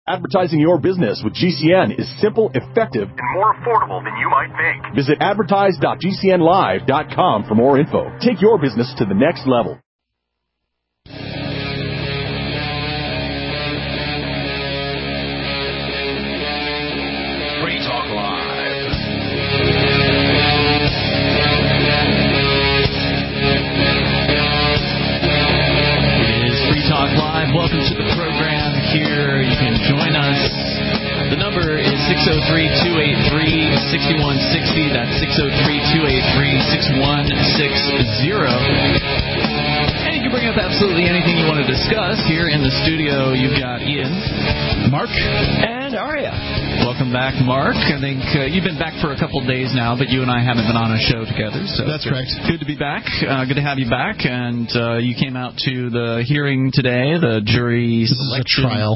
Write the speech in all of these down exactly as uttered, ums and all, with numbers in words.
Advertising your business with G C N is simple, effective, and more affordable than you might think. Visit advertise dot g c n live dot com for more info. Take your business to the next level. Free Talk Live. It is Free Talk Live. Welcome to the program here. You can join us. The number is six oh three, two eight three, six one six oh. That's six oh three, two eight three, six one six oh. And you can bring up absolutely anything you want to discuss. Here in the studio, you've got Ian, Mark, and Aria. Welcome back, Mark. I think uh, you've been back for a couple days now, but you and I haven't been on a show together. So that's correct. Good to be back. Uh, good to have you back. And uh, you came out to the hearing today, the jury this selection. Is a trial.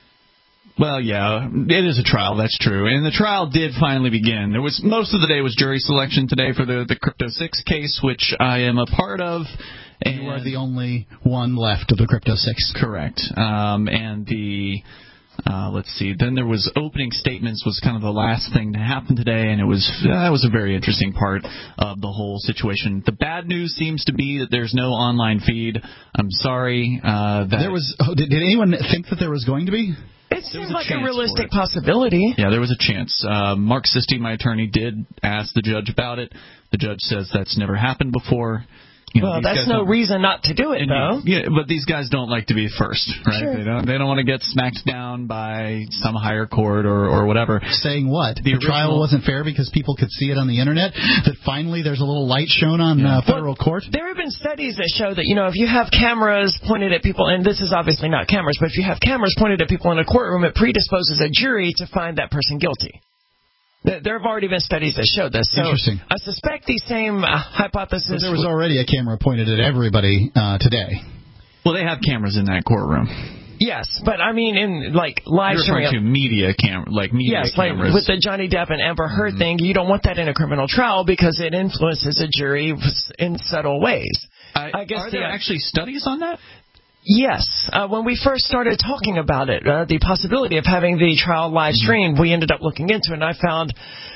Well, yeah, it is a trial. That's true. And the trial did finally begin. There was most of the day was jury selection today for the, the Crypto six case, which I am a part of. And you are the only one left of the Crypto six. Correct. Um, and the... Uh, let's see. Then there was opening statements was kind of the last thing to happen today, and it was uh, that was a very interesting part of the whole situation. The bad news seems to be that there's no online feed. I'm sorry. Uh, that there was. Oh, did, did anyone think that there was going to be? It seems like a realistic possibility. Yeah, there was a chance. Uh, Mark Sisti, my attorney, did ask the judge about it. The judge says that's never happened before. You know, well, that's no reason not to do it, and though. You, yeah, but these guys don't like to be first, right? Sure. They don't. They don't want to get smacked down by some higher court or, or whatever. Saying what? The, the original, trial wasn't fair because people could see it on the internet. That finally there's a little light shown on yeah. uh, federal well, court. There have been studies that show that you know if you have cameras pointed at people, and this is obviously not cameras, but if you have cameras pointed at people in a courtroom, it predisposes a jury to find that person guilty. There have already been studies that show this. So Interesting. I suspect the same uh, hypothesis. But there was already a camera pointed at everybody uh, today. Well, they have cameras in that courtroom. Yes, but I mean in like live You're referring streaming. to media cam, like media yes, cameras. like with the Johnny Depp and Amber Heard mm-hmm. thing, you don't want that in a criminal trial because it influences a jury in subtle ways. I, I guess are there the, actually studies on that? Yes. Uh, when we first started talking about it, uh, the possibility of having the trial live streamed, we ended up looking into it, and I found,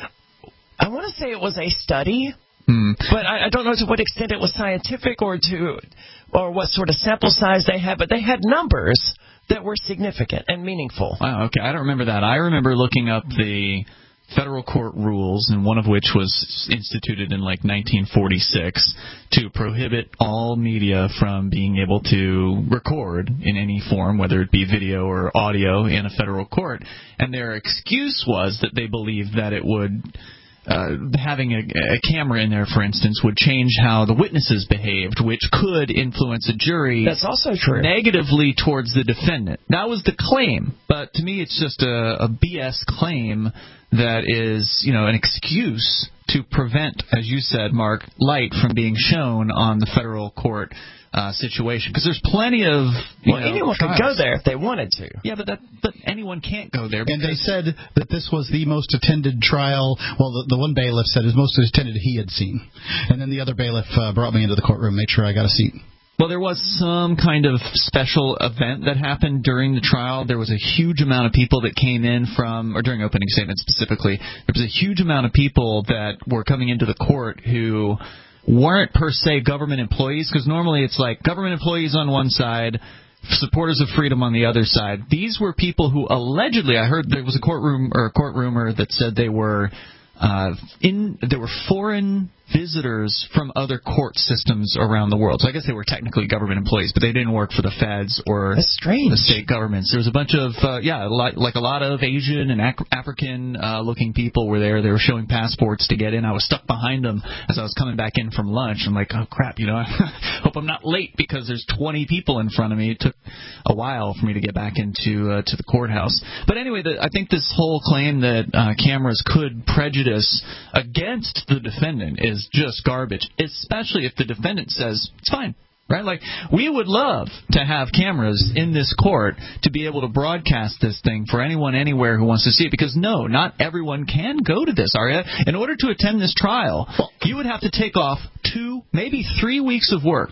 I want to say it was a study, mm. but I, I don't know to what extent it was scientific or to, or what sort of sample size they had, but they had numbers that were significant and meaningful. Wow, okay. I don't remember that. I remember looking up the federal court rules, and one of which was instituted in like nineteen forty-six to prohibit all media from being able to record in any form, whether it be video or audio, in a federal court. And their excuse was that they believed that it would Uh, having a, a camera in there, for instance, would change how the witnesses behaved, which could influence a jury. That's also true. Negatively towards the defendant. That was the claim, but to me, it's just a, a B S claim that is, you know, an excuse to prevent, as you said, Mark, light from being shown on the federal court uh, situation. Because there's plenty of you well, know, anyone trials. could go there if they wanted to. Yeah, but that, but anyone can't go there. And they said that this was the most attended trial. Well, the, the one bailiff said it was most attended he had seen, and then the other bailiff uh, brought me into the courtroom, made sure I got a seat. Well, there was some kind of special event that happened during the trial. There was a huge amount of people that came in from, or during opening statements specifically, there was a huge amount of people that were coming into the court who weren't per se government employees, because normally it's like government employees on one side, supporters of freedom on the other side. These were people who allegedly, I heard there was a courtroom or a court rumor that said they were uh, in, there were foreign visitors from other court systems around the world. So I guess they were technically government employees, but they didn't work for the feds or That's strange. the state governments. There was a bunch of, uh, yeah, like, like a lot of Asian and Ac- African-looking uh, people were there. They were showing passports to get in. I was stuck behind them as I was coming back in from lunch. I'm like, oh, crap, you know, I hope I'm not late because there's twenty people in front of me. It took a while for me to get back into uh, to the courthouse. But anyway, the, I think this whole claim that uh, cameras could prejudice against the defendant is just garbage, especially if the defendant says it's fine, right? Like, we would love to have cameras in this court to be able to broadcast this thing for anyone anywhere who wants to see it, because no, not everyone can go to this, Aria. In order to attend this trial, you would have to take off two, maybe three weeks of work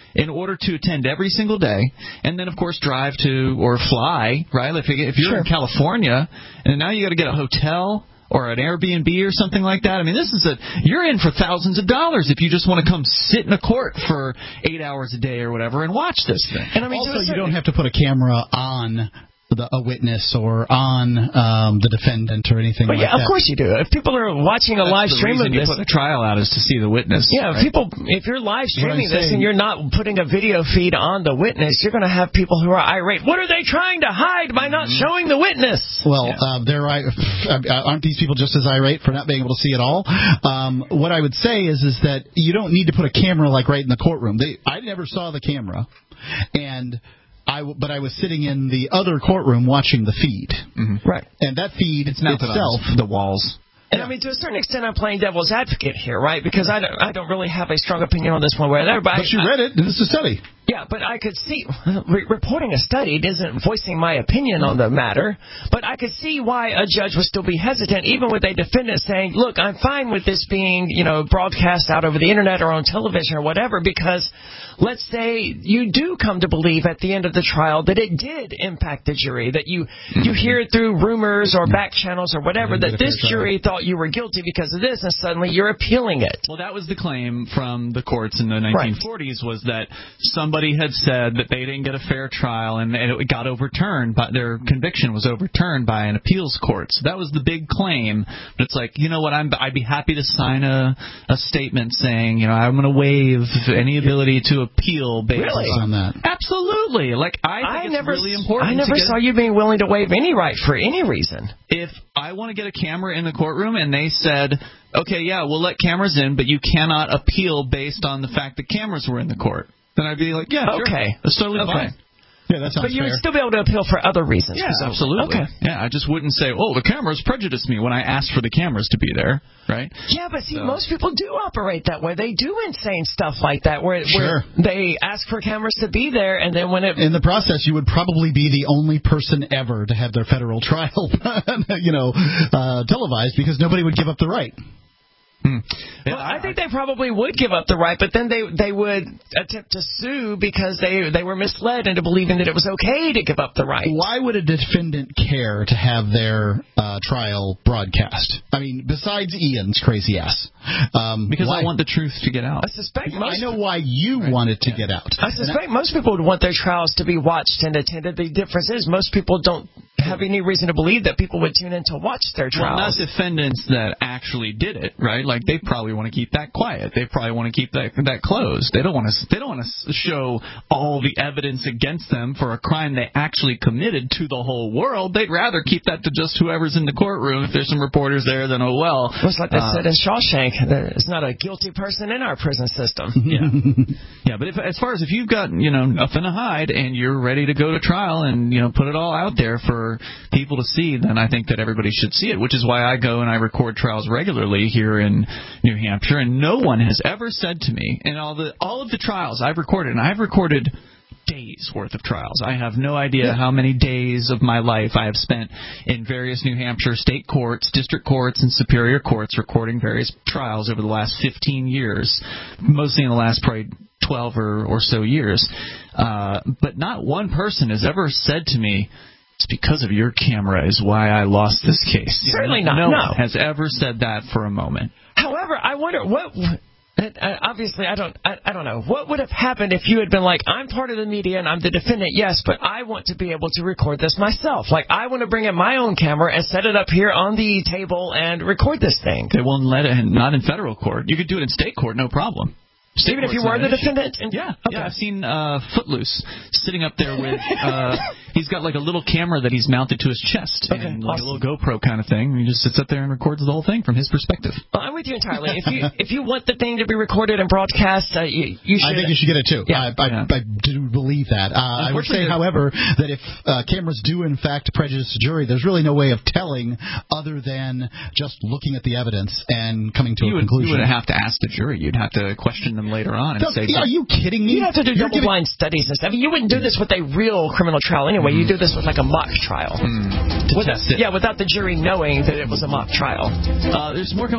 in order to attend every single day, and then, of course, drive to or fly, right? If, if you're sure. in California, and now you got to get a hotel or an Airbnb or something like that. I mean, this is a you're in for thousands of dollars if you just want to come sit in a court for eight hours a day or whatever and watch this thing. And I mean, also, you don't have to put a camera on The, a witness or on um, the defendant or anything but like yeah, that. Of course you do. If people are watching a That's live the stream of reason this, you put a trial out is to see the witness. Yeah, right? if people, if you're live streaming this saying, and you're not putting a video feed on the witness, you're going to have people who are irate. What are they trying to hide by not mm-hmm. showing the witness? Well, yeah. uh, they're aren't these people just as irate for not being able to see it all? Um, what I would say is is that you don't need to put a camera like right in the courtroom. They, I never saw the camera, and. I w- but I was sitting in the other courtroom watching the feed. Mm-hmm. Right. And that feed it's not itself... the walls. And yeah. I mean, to a certain extent, I'm playing devil's advocate here, right? Because I don't, I don't really have a strong opinion on this one way or the other. But, but I, you read it, and it's a study. Yeah, but I could see re- reporting a study isn't voicing my opinion on the matter, but I could see why a judge would still be hesitant, even with a defendant saying, look, I'm fine with this being, you know, broadcast out over the internet or on television or whatever, because let's say you do come to believe at the end of the trial that it did impact the jury, that you, you hear through rumors or back channels or whatever that this jury thought you were guilty because of this, and suddenly you're appealing it. Well, that was the claim from the courts in the nineteen forties, right. was that somebody had said that they didn't get a fair trial and it got overturned, but their conviction was overturned by an appeals court. So that was the big claim. But it's like, you know what, I'm, I'd be happy to sign a, a statement saying, you know, I'm going to waive any ability to appeal based really? on that. Absolutely. Like, I think I it's never, really important. I never to get saw you being willing to waive any right for any reason. If I want to get a camera in the courtroom and they said, okay, yeah, we'll let cameras in, but you cannot appeal based on the fact that cameras were in the court, then I'd be like, yeah, okay. Sure. That's totally okay. fine. Yeah, that sounds But you fair. would still be able to appeal for other reasons. Yeah, absolutely. Okay. Yeah, I just wouldn't say, oh, the cameras prejudiced me when I asked for the cameras to be there, right? Yeah, but see, so. most people do operate that way. They do insane stuff like that, where, sure. where they ask for cameras to be there, and then when it... In the process, you would probably be the only person ever to have their federal trial, you know, uh, televised, because nobody would give up the right. Hmm. Well, I think they probably would give up the right, but then they they would attempt to sue because they they were misled into believing that it was okay to give up the right. Why would a defendant care to have their uh, trial broadcast? I mean, besides Ian's crazy ass. Um, because why? I want the truth to get out. I suspect most I know why you right. want it to yeah. get out. I suspect I, most people would want their trials to be watched and attended. The difference is most people don't have any reason to believe that people would tune in to watch their trials. Well, not defendants that actually did it, right? Like they probably want to keep that quiet. They probably want to keep that that closed. They don't want to. They don't want to show all the evidence against them for a crime they actually committed to the whole world. They'd rather keep that to just whoever's in the courtroom. If there's some reporters there, then oh well. It's like they uh, said in Shawshank. There's not a guilty person in our prison system. Yeah, yeah. But if, as far as if you've got you know nothing to hide and you're ready to go to trial and you know put it all out there for people to see, then I think that everybody should see it. Which is why I go and I record trials regularly here in New Hampshire, and no one has ever said to me in all the all of the trials I've recorded, and I've recorded days worth of trials. I have no idea yeah. how many days of my life I have spent in various New Hampshire state courts, district courts, and superior courts recording various trials over the last fifteen years, mostly in the last probably twelve or, or so years. Uh, but not one person has ever said to me, it's because of your camera is why I lost this case. Certainly not. No, no one has ever said that for a moment. However, I wonder what. Obviously, I don't. I, I don't know what would have happened if you had been like, I'm part of the media and I'm the defendant. Yes, but I want to be able to record this myself. Like, I want to bring in my own camera and set it up here on the table and record this thing. They won't let it. Not in federal court. You could do it in state court, no problem. State Even if you were the defendant? And, yeah, okay. yeah. I've seen uh, Footloose sitting up there with. Uh, he's got like a little camera that he's mounted to his chest, okay, and awesome. like a little GoPro kind of thing. And he just sits up there and records the whole thing from his perspective. Well, I'm with you entirely. If you if you want the thing to be recorded and broadcast, uh, you, you should. I think you should get it too. Yeah. I, I, yeah. I do believe that. Uh, I would say, however, that if uh, cameras do in fact prejudice the jury, there's really no way of telling other than just looking at the evidence and coming to you a would, conclusion. You wouldn't have to ask the jury. You'd have to question them later on and Don't, say, "Are you kidding me?" You'd have to do You're double-blind giving... studies and stuff. I mean, you wouldn't do this with a real criminal trial anyway. Mm. You do this with like a mock trial. Mm. Without, yeah, without the jury knowing that it was a mock trial. Uh, there's more coming up here. You can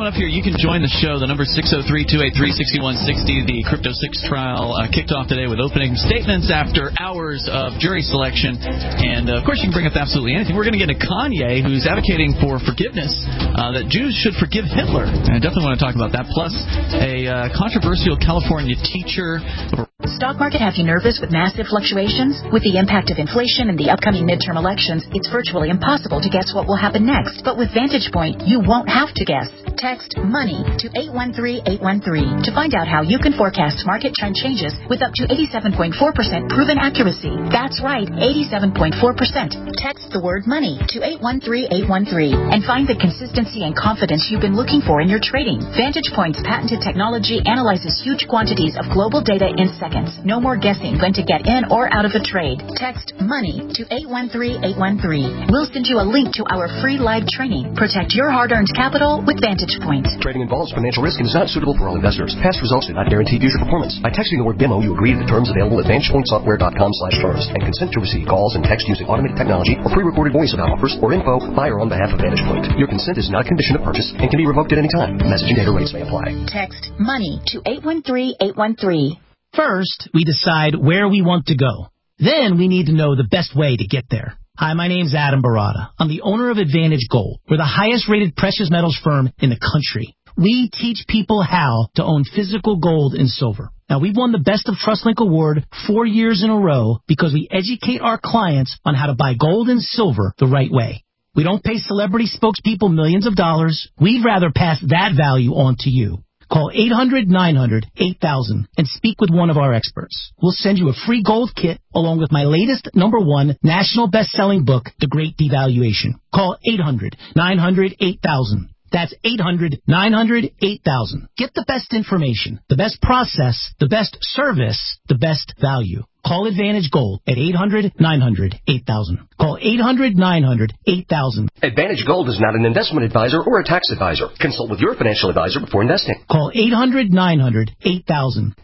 can join the show. The number is six oh three, two eight three, six one six oh. The Crypto six trial uh, kicked off today with opening statements after hours of jury selection. And, uh, of course, you can bring up absolutely anything. We're going to get to Kanye, who's advocating for forgiveness, uh, that Jews should forgive Hitler. And I definitely want to talk about that. Plus, a uh, controversial California teacher. Stock market have you nervous with massive fluctuations? With the impact of inflation and the upcoming midterm elections, it's virtually impossible to guess what will happen next. But with Vantage Point, you won't have to guess. Text MONEY to eight one three eight one three to find out how you can forecast market trend changes with up to eighty-seven point four percent proven accuracy. That's right, eighty-seven point four percent. Text the word MONEY to eight one three eight one three and find the consistency and confidence you've been looking for in your trading. Vantage Point's patented technology analyzes huge quantities of global data in seconds. No more guessing when to get in or out of a trade. Text MONEY to eight one three eight one three. We'll send you a link to our free live training. Protect your hard-earned capital with Vantage Point. Trading involves financial risk and is not suitable for all investors. Past results do not guarantee future performance. By texting the word demo, you agree to the terms available at vantage point software dot com slash terms and consent to receive calls and text using automated technology or pre-recorded voice about offers or info by or on behalf of Vantage Point. Your consent is not a condition of purchase and can be revoked at any time. Messaging data rates may apply. Text MONEY to eight one three eight one three. First, we decide where we want to go. Then we need to know the best way to get there. Hi, my name's Adam Barada. I'm the owner of Advantage Gold. We're the highest-rated precious metals firm in the country. We teach people how to own physical gold and silver. Now, we've won the Best of TrustLink Award four years in a row because we educate our clients on how to buy gold and silver the right way. We don't pay celebrity spokespeople millions of dollars. We'd rather pass that value on to you. Call eight hundred nine hundred eight thousand and speak with one of our experts. We'll send you a free gold kit along with my latest number one national best-selling book, The Great Devaluation. Call eight hundred nine hundred eight thousand. That's eight hundred nine hundred eight thousand. Get the best information, the best process, the best service, the best value. Call Advantage Gold at eight hundred nine hundred eight thousand. Call eight hundred nine hundred eight thousand. Advantage Gold is not an investment advisor or a tax advisor. Consult with your financial advisor before investing. Call eight hundred nine hundred eight thousand.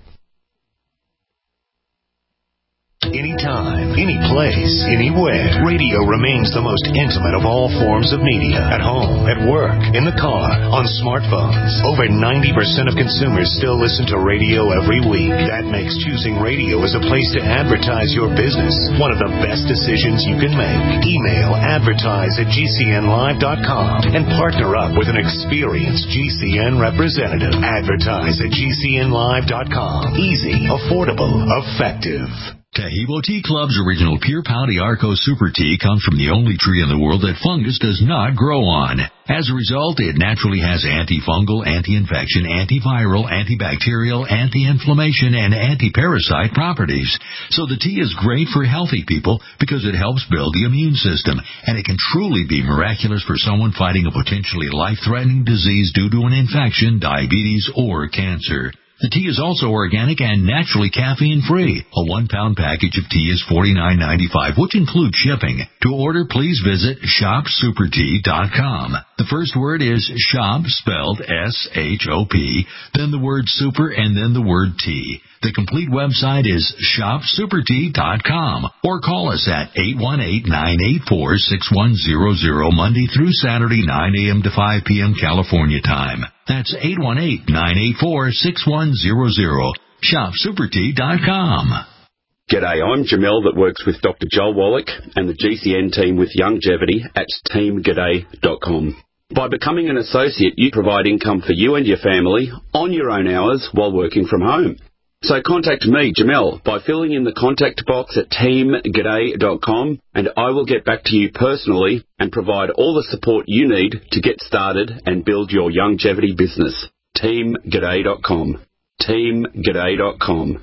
Anytime, any place, anywhere. Radio remains the most intimate of all forms of media. At home, at work, in the car, on smartphones. Over ninety percent of consumers still listen to radio every week. That makes choosing radio as a place to advertise your business one of the best decisions you can make. Email advertise at G C N live dot com and partner up with an experienced G C N representative. Advertise at G C N live dot com. Easy, affordable, effective. Taheebo Tea Club's original Pure Pau D'Arco Super Tea comes from the only tree in the world that fungus does not grow on. As a result, it naturally has antifungal, anti-infection, antiviral, antibacterial, anti-inflammation, and anti-parasite properties. So the tea is great for healthy people because it helps build the immune system, and it can truly be miraculous for someone fighting a potentially life-threatening disease due to an infection, diabetes, or cancer. The tea is also organic and naturally caffeine-free. A one-pound package of tea is forty-nine ninety-five, which includes shipping. To order, please visit shop super tea dot com. The first word is shop, spelled S H O P, then the word super, and then the word tea. The complete website is shop super tea dot com, or call us at eight one eight, nine eight four, six one zero zero, Monday through Saturday, nine a.m. to five p.m. California time. That's eight one eight, nine eight four, six one zero zero. shop super tea dot com. G'day, I'm Jamel that works with Doctor Joel Wallach and the G C N team with Longevity at team g'day dot com. By becoming an associate, you provide income for you and your family on your own hours while working from home. So contact me, Jamel, by filling in the contact box at team g'day dot com, and I will get back to you personally and provide all the support you need to get started and build your longevity business. team g'day dot com. team g'day dot com.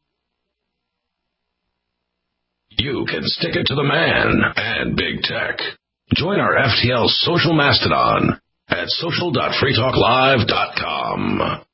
You can stick it to the man and big tech. Join our F T L social mastodon at social dot free talk live dot com.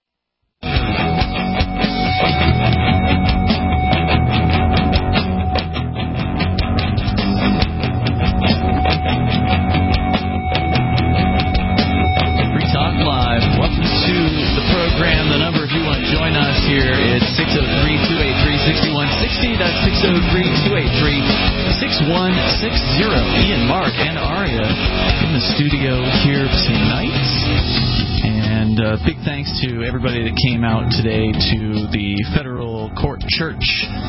Program. The number if you want to join us here is six oh three, two eight three, six one six oh. That's six oh three, two eight three, six one six oh. Ian, Mark, and Aria in the studio here tonight. And And uh, big thanks to everybody that came out today to the Federal Court Church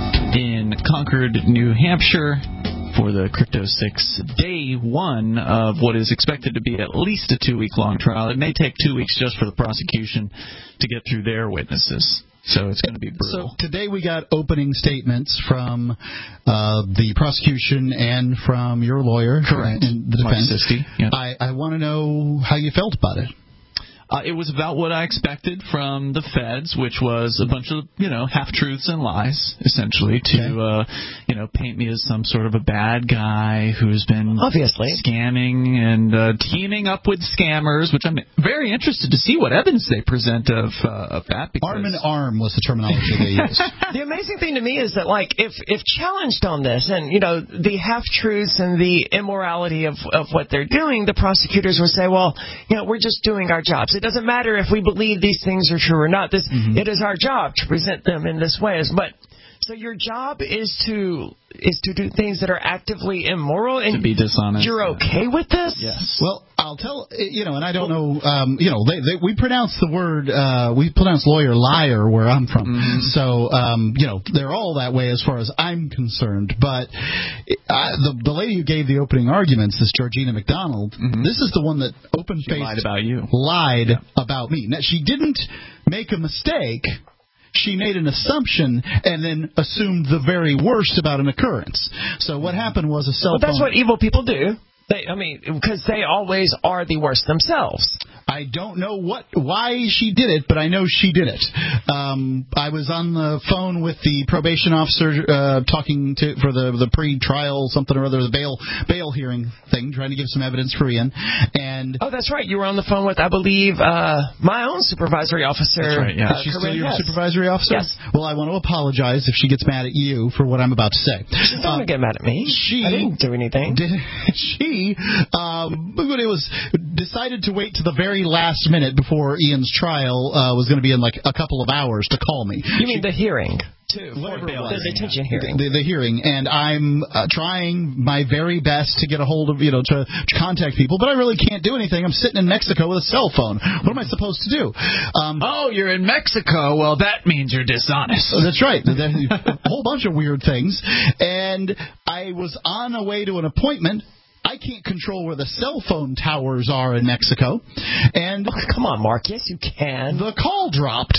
in Concord, New Hampshire, for the Crypto six day one of what is expected to be at least a two-week-long trial. It may take two weeks just for the prosecution to get through their witnesses. So it's going to be brutal. So today we got opening statements from uh, the prosecution and from your lawyer. Correct. And the defense. Mark Sisti, yeah. I, I want to know how you felt about it. Uh, it was about what I expected from the feds, which was a bunch of, you know, half-truths and lies, essentially, to, okay. uh, you know, paint me as some sort of a bad guy who's been obviously scamming and uh, teaming up with scammers, which I'm very interested to see what evidence they present of, uh, of that. Arm in arm was the terminology they used. The amazing thing to me is that, like, if, if challenged on this and, you know, the half-truths and the immorality of, of what they're doing, the prosecutors would say, well, you know, we're just doing our jobs. It doesn't matter if we believe these things are true or not. This mm-hmm. It is our job to present them in this way. But so your job is to is to do things that are actively immoral, and to be dishonest. You're okay with this? Yes. Well, I'll tell you know, and I don't know. Um, you know, they, they, we pronounce the word uh, we pronounce lawyer liar where I'm from. Mm-hmm. So um, you know, they're all that way as far as I'm concerned. But uh, the the lady who gave the opening arguments, this Georgina McDonald, mm-hmm. this is the one that open faced lied about you, lied yeah. about me. Now she didn't make a mistake. She made an assumption and then assumed the very worst about an occurrence. So what happened was a cell well, phone... That's what evil people do. They, I mean, because they always are the worst themselves. I don't know what why she did it, but I know she did it. Um, I was on the phone with the probation officer uh, talking to for the the pre-trial something or other, the bail bail hearing thing, trying to give some evidence for Ian. And oh, that's right. You were on the phone with, I believe, uh, my own supervisory officer. That's right. Yeah. Uh, Is she still your yes. supervisory officer? Yes. Well, I want to apologize if she gets mad at you for what I'm about to say. She's not um, going to get mad at me. She I didn't do anything. Did, she, um, but it was decided to wait to the very last minute before Ian's trial uh, was going to be in like a couple of hours to call me. You mean she, the hearing? Too. Whatever it was. The detention hearing. The, the, the hearing. And I'm uh, trying my very best to get a hold of, you know, to, to contact people, but I really can't do anything. I'm sitting in Mexico with a cell phone. What am I supposed to do? Um, oh, you're in Mexico. Well, that means you're dishonest. That's right. A whole bunch of weird things. And I was on a way to an appointment. I can't control where the cell phone towers are in Mexico. And oh, come on, Mark. Yes, you can. The call dropped.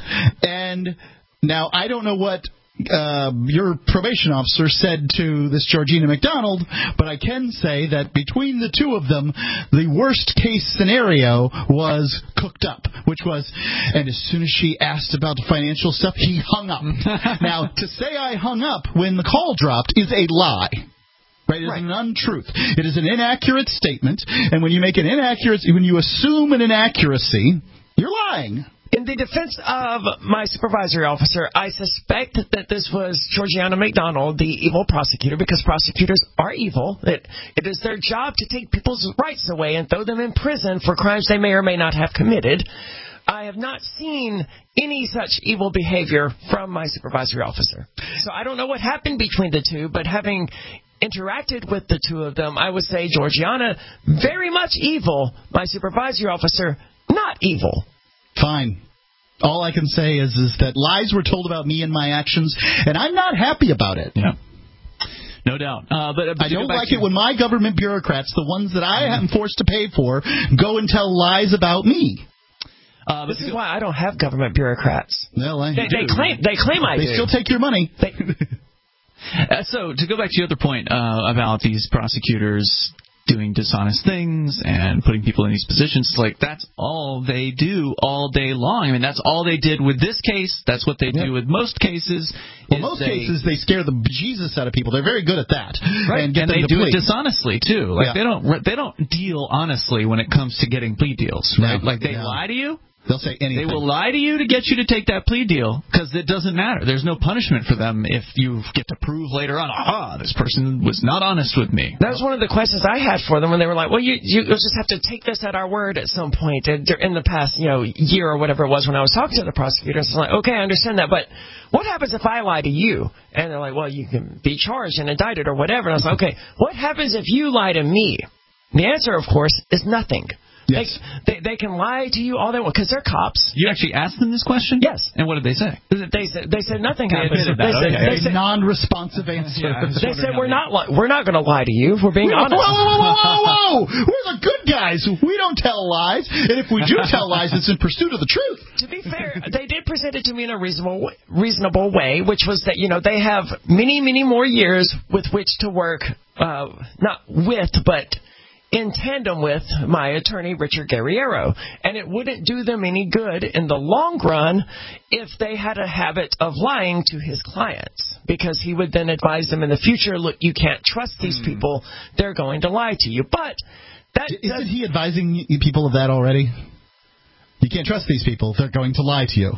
And now I don't know what uh, your probation officer said to this Georgina McDonald, but I can say that between the two of them, the worst case scenario was cooked up, which was, and as soon as she asked about the financial stuff, he hung up. Now, to say I hung up when the call dropped is a lie. Right, it is right. an untruth. It is an inaccurate statement, and when you make an inaccurate, when you assume an inaccuracy, you're lying. In the defense of my supervisory officer, I suspect that this was Georgiana McDonald, the evil prosecutor, because prosecutors are evil. It, it is their job to take people's rights away and throw them in prison for crimes they may or may not have committed. I have not seen any such evil behavior from my supervisory officer. So I don't know what happened between the two, but having interacted with the two of them, I would say Georgiana, very much evil. My supervisory officer, not evil. Fine. All I can say is, is that lies were told about me and my actions, and I'm not happy about it. Yeah. No doubt. Uh, but, but I don't like it when my government bureaucrats, the ones that I am forced to pay for, go and tell lies about me. Uh, this is go- why I don't have government bureaucrats. Well, I they, they claim they claim I they do. They still take your money. They- uh, so to go back to your other point uh, about these prosecutors doing dishonest things and putting people in these positions, it's like that's all they do all day long. I mean, that's all they did with this case. That's what they yep. do with most cases. Well, most they, cases they scare the bejesus out of people. They're very good at that, right? And, get and them they to do plea. it dishonestly too. Like yeah. they don't they don't deal honestly when it comes to getting plea deals, right? No. Like they no. lie to you. They'll say anything. They will lie to you to get you to take that plea deal because it doesn't matter. There's no punishment for them if you get to prove later on, aha, this person was not honest with me. That was one of the questions I had for them when they were like, well, you you just have to take this at our word at some point in the past, you know, year or whatever it was when I was talking to the prosecutors. I was like, okay, I understand that, but what happens if I lie to you? And they're like, well, you can be charged and indicted or whatever. And I was like, okay, what happens if you lie to me? And the answer, of course, is nothing. Yes. They, they they can lie to you all they want because they're cops. You actually asked them this question? Yes. And what did they say? They said they said nothing They happened. admitted They that, said, okay. they said non-responsive answer. Yeah, they said we're not li- we're not going to lie to you. We're being Whoa, honest. whoa, whoa, whoa, whoa! We're the good guys. We don't tell lies, and if we do tell lies, it's in pursuit of the truth. To be fair, they did present it to me in a reasonable reasonable way, which was that you know they have many many more years with which to work, uh, not with but. in tandem with my attorney, Richard Guerriero. And it wouldn't do them any good in the long run if they had a habit of lying to his clients, because he would then advise them in the future, look, you can't trust these mm. people. They're going to lie to you. But that Isn't does, he advising people of that already? You can't trust these people. They're going to lie to you.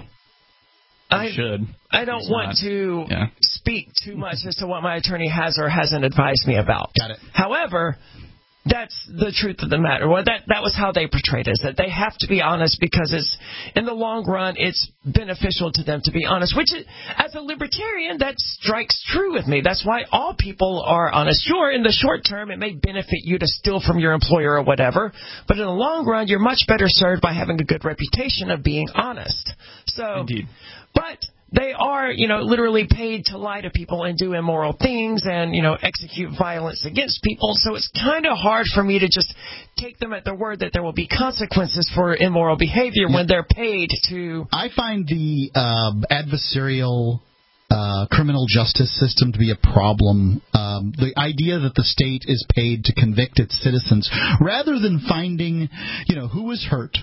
I should. I don't He's want not. to yeah. speak too much as to what my attorney has or hasn't advised me about. Got it. However, that's the truth of the matter. Well, that that was how they portrayed it, is that they have to be honest because it's in the long run it's beneficial to them to be honest, which is, as a libertarian, that strikes true with me. That's why all people are honest. Sure, in the short term it may benefit you to steal from your employer or whatever, but in the long run you're much better served by having a good reputation of being honest. So, Indeed. But they are, you know, literally paid to lie to people and do immoral things and, you know, execute violence against people. So it's kind of hard for me to just take them at their word that there will be consequences for immoral behavior when they're paid to. I find the um, adversarial uh, criminal justice system to be a problem. Um, the idea that the state is paid to convict its citizens rather than finding, you know, who was hurt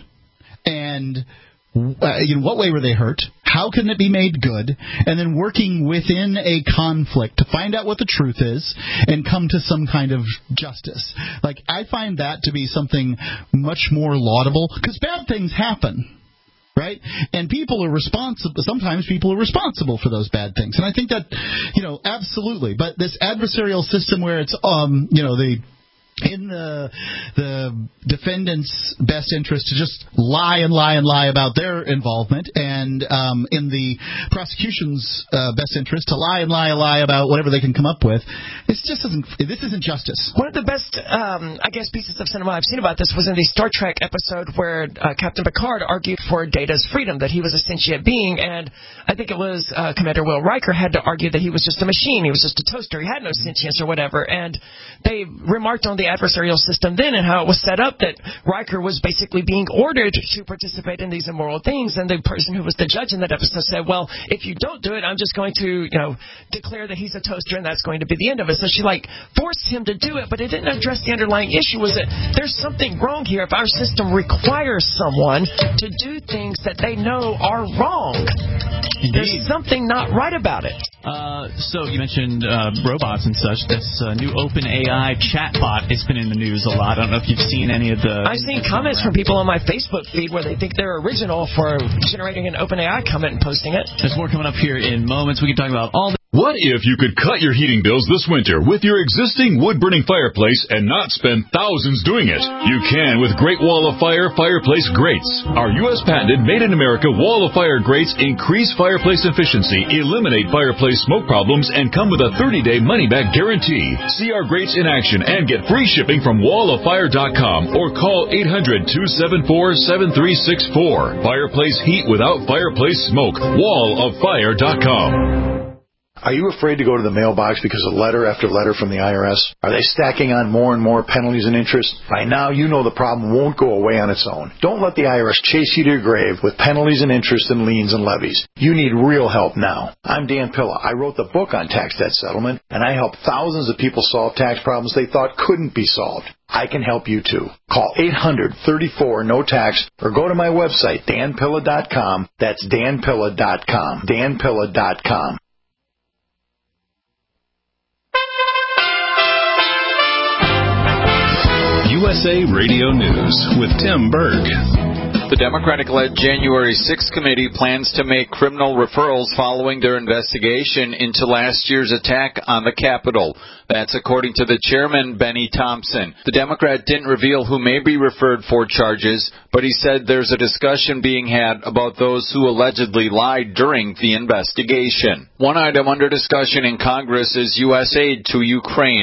and Uh, you know, what way were they hurt? How can it be made good? And then working within a conflict to find out what the truth is and come to some kind of justice. Like, I find that to be something much more laudable because bad things happen. Right? And people are responsible. Sometimes people are responsible for those bad things. And I think that, you know, absolutely. But this adversarial system where it's, um, you know, the in the the defendant's best interest to just lie and lie and lie about their involvement, and um, in the prosecution's uh, best interest to lie and lie and lie about whatever they can come up with. It's just isn't. This isn't justice. One of the best, um, I guess, pieces of cinema I've seen about this was in the Star Trek episode where uh, Captain Picard argued for Data's freedom, that he was a sentient being, and I think it was uh, Commander Will Riker had to argue that he was just a machine, he was just a toaster, he had no sentience or whatever, and they remarked on the adversarial system then and how it was set up that Riker was basically being ordered to participate in these immoral things, and the person who was the judge in that episode said, well, if you don't do it, I'm just going to, you know, declare that he's a toaster and that's going to be the end of it. So she, like, forced him to do it, but it didn't address the underlying issue, was that there's something wrong here if our system requires someone to do things that they know are wrong. Indeed. There's something not right about it. Uh, so you mentioned uh, robots and such. This uh, new OpenAI chatbot has been in the news a lot. I don't know if you've seen any of the... I've seen comments from people on my Facebook feed where they think they're original for generating an OpenAI comment and posting it. There's more coming up here in moments. We can talk about all the... What if you could cut your heating bills this winter with your existing wood-burning fireplace and not spend thousands doing it? You can with Great Wall of Fire Fireplace Grates. Our U S patented made-in-America Wall of Fire grates increase fireplace efficiency, eliminate fireplace smoke problems, and come with a thirty-day money-back guarantee. See our grates in action and get free shipping from wall of fire dot com or call eight hundred, two seven four, seven three six four. Fireplace heat without fireplace smoke. wall of fire dot com. Are you afraid to go to the mailbox because of letter after letter from the I R S? Are they stacking on more and more penalties and interest? By now, you know the problem won't go away on its own. Don't let the I R S chase you to your grave with penalties and interest and liens and levies. You need real help now. I'm Dan Pilla. I wrote the book on tax debt settlement, and I help thousands of people solve tax problems they thought couldn't be solved. I can help you too. Call eight hundred, thirty-four, no tax or go to my website, dan pilla dot com. That's dan pilla dot com. dan pilla dot com. U S A Radio News with Tim Berg. The Democratic-led January sixth committee plans to make criminal referrals following their investigation into last year's attack on the Capitol. That's according to the chairman, Benny Thompson. The Democrat didn't reveal who may be referred for charges, but he said there's a discussion being had about those who allegedly lied during the investigation. One item under discussion in Congress is U S aid to Ukraine.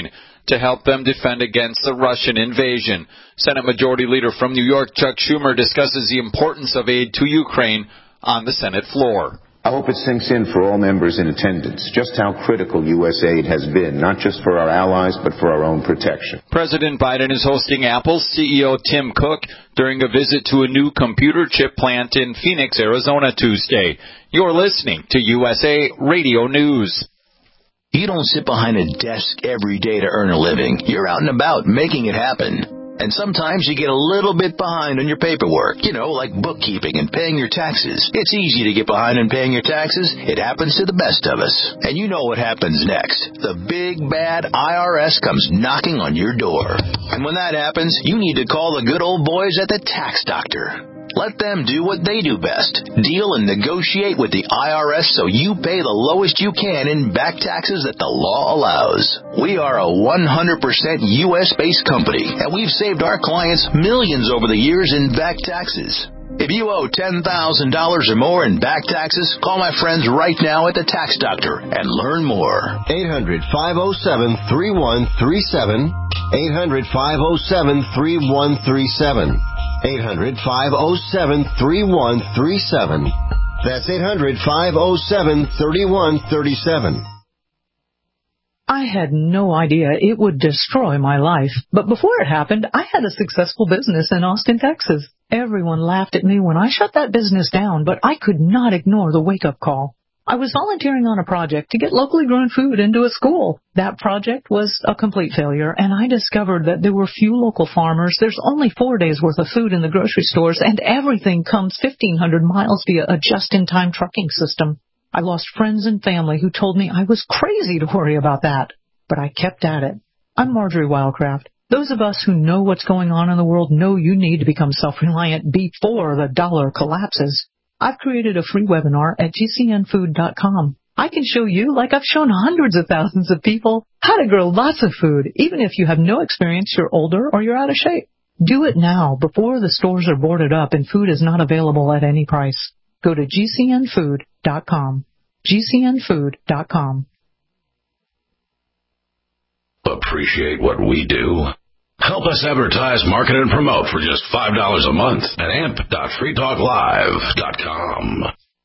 to help them defend against the Russian invasion. Senate Majority Leader from New York, Chuck Schumer, discusses the importance of aid to Ukraine on the Senate floor. I hope it sinks in for all members in attendance just how critical U S aid has been, not just for our allies, but for our own protection. President Biden is hosting Apple's C E O Tim Cook during a visit to a new computer chip plant in Phoenix, Arizona Tuesday. You're listening to U S A Radio News. You don't sit behind a desk every day to earn a living. You're out and about making it happen. And sometimes you get a little bit behind on your paperwork, you know, like bookkeeping and paying your taxes. It's easy to get behind on paying your taxes. It happens to the best of us. And you know what happens next. The big, bad I R S comes knocking on your door. And when that happens, you need to call the good old boys at the Tax Doctor. Let them do what they do best. Deal and negotiate with the I R S so you pay the lowest you can in back taxes that the law allows. We are a one hundred percent U S-based company, and we've saved our clients millions over the years in back taxes. If you owe ten thousand dollars or more in back taxes, call my friends right now at the Tax Doctor and learn more. eight hundred, five oh seven, three one three seven. eight hundred, five oh seven, three one three seven. eight hundred, five oh seven, three one three seven. That's eight hundred, five oh seven, three one three seven. I had no idea it would destroy my life, but before it happened, I had a successful business in Austin, Texas. Everyone laughed at me when I shut that business down, but I could not ignore the wake-up call. I was volunteering on a project to get locally grown food into a school. That project was a complete failure, and I discovered that there were few local farmers. There's only four days' worth of food in the grocery stores, and everything comes fifteen hundred miles via a just-in-time trucking system. I lost friends and family who told me I was crazy to worry about that, but I kept at it. I'm Marjorie Wildcraft. Those of us who know what's going on in the world know you need to become self-reliant before the dollar collapses. I've created a free webinar at G C N food dot com. I can show you, like I've shown hundreds of thousands of people, how to grow lots of food, even if you have no experience, you're older, or you're out of shape. Do it now, before the stores are boarded up and food is not available at any price. Go to G C N food dot com. G C N food dot com. Appreciate what we do? Help us advertise, market, and promote for just five dollars a month at amp dot free talk live dot com.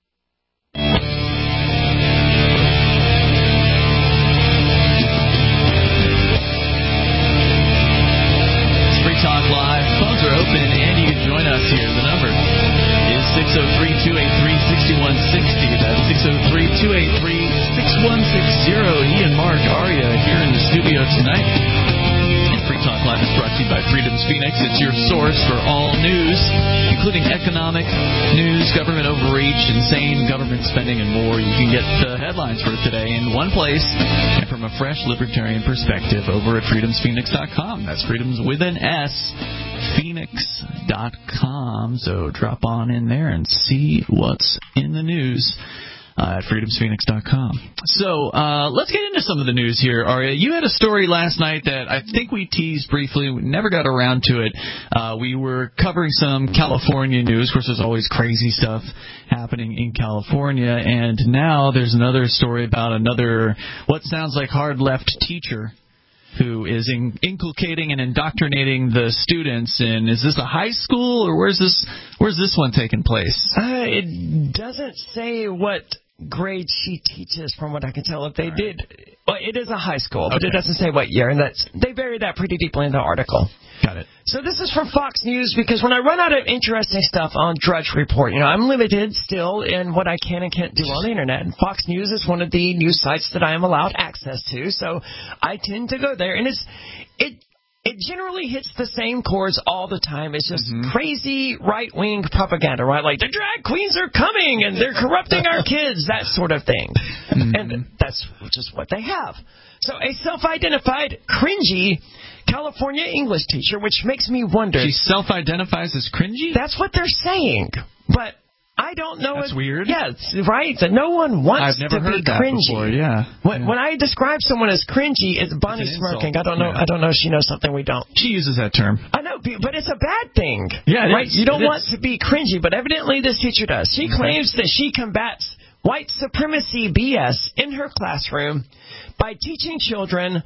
It's Free Talk Live. Phones are open, and you can join us here. The number is six oh three, two eight three, six one six oh. That's six oh three, two eight three, six one six oh. Ian, Mark, Aria here in the studio tonight. Free Talk Live is brought to you by Freedom's Phoenix. It's your source for all news, including economic news, government overreach, insane government spending, and more. You can get the headlines for today in one place and from a fresh libertarian perspective over at freedoms phoenix dot com. That's Freedoms with an S, Phoenix dot com. So drop on in there and see what's in the news. Uh, at freedoms phoenix dot com. So uh, let's get into some of the news here. Aria, you had a story last night that I think we teased briefly. We never got around to it. Uh, we were covering some California news. Of course, there's always crazy stuff happening in California. And now there's another story about another, what sounds like hard left teacher who is in, inculcating and indoctrinating the students. And is this a high school, or where's this where's this one taking place? Uh, it doesn't say what grade she teaches, from what I can tell. If they right. did, well, it is a high school, okay. But it doesn't say what year, and that's they buried that pretty deeply in the article. Got it. So this is from Fox News, because when I run out of interesting stuff on Drudge Report, you know, I'm limited still in what I can and can't do on the internet. And Fox News is one of the news sites that I am allowed access to, so I tend to go there. And it's it it generally hits the same chords all the time. It's just mm-hmm. crazy right-wing propaganda, right? Like, the drag queens are coming and they're corrupting our kids, that sort of thing. Mm-hmm. And that's just what they have. So a self-identified, cringy California English teacher, which makes me wonder. She self-identifies as cringy? That's what they're saying. But I don't know. That's if, weird. Yeah, it's right. That no one wants I've never to heard be that cringy. Before, yeah. When, yeah. when I describe someone as cringy, it's Bonnie it's smirking. I don't know. Yeah. I don't know if she knows something we don't. She uses that term. I know, but it's a bad thing. Yeah, it right. Is. You don't it want is. to be cringy, but evidently this teacher does. She okay. claims that she combats white supremacy B S in her classroom by teaching children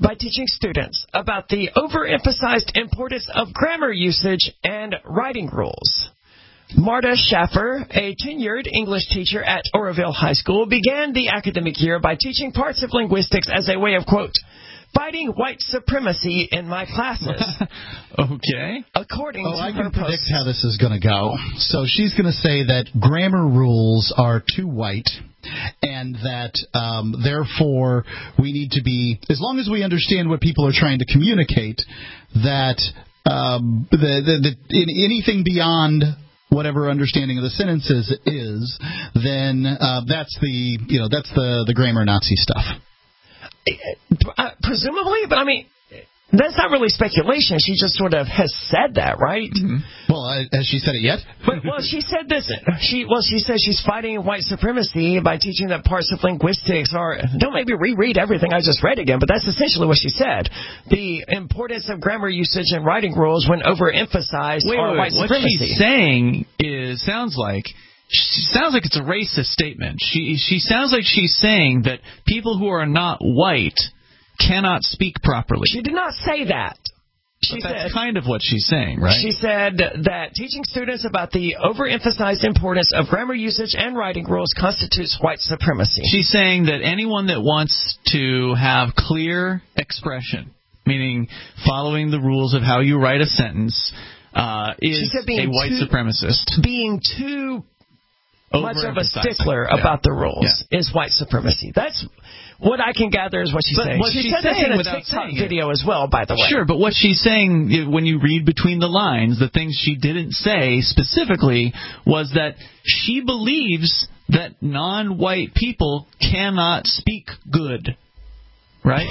by teaching students about the overemphasized importance of grammar usage and writing rules. Marta Schaffer, a tenured English teacher at Oroville High School, began the academic year by teaching parts of linguistics as a way of, quote, fighting white supremacy in my classes. Okay. According oh, to I her can predict posts. how this is going to go. So she's going to say that grammar rules are too white, and that um, therefore we need to be, as long as we understand what people are trying to communicate, that um, the, the, the in anything beyond whatever understanding of the sentences is, then uh, that's the you know that's the the grammar Nazi stuff. Uh, presumably, but I mean, that's not really speculation. She just sort of has said that, right? Mm-hmm. Well, uh, has she said it yet? But, well, she said this. She well, she says she's fighting white supremacy by teaching that parts of linguistics are. Don't make me reread everything I just read again, but that's essentially what she said. The importance of grammar usage and writing rules when overemphasized wait, are wait, white what supremacy. What she's saying is sounds like. She sounds like it's a racist statement. She she sounds like she's saying that people who are not white cannot speak properly. She did not say that. She but that's said, kind of what she's saying, right? She said that teaching students about the overemphasized importance of grammar usage and writing rules constitutes white supremacy. She's saying that anyone that wants to have clear expression, meaning following the rules of how you write a sentence, uh, is a white too, supremacist. Being too much of a stickler yeah. about the rules yeah. is white supremacy. That's what I can gather is what she's but saying. What she she's said saying this in a TikTok video it. as well, by the way. Sure, but what she's saying, when you read between the lines, the things she didn't say specifically was that she believes that non-white people cannot speak good. Right?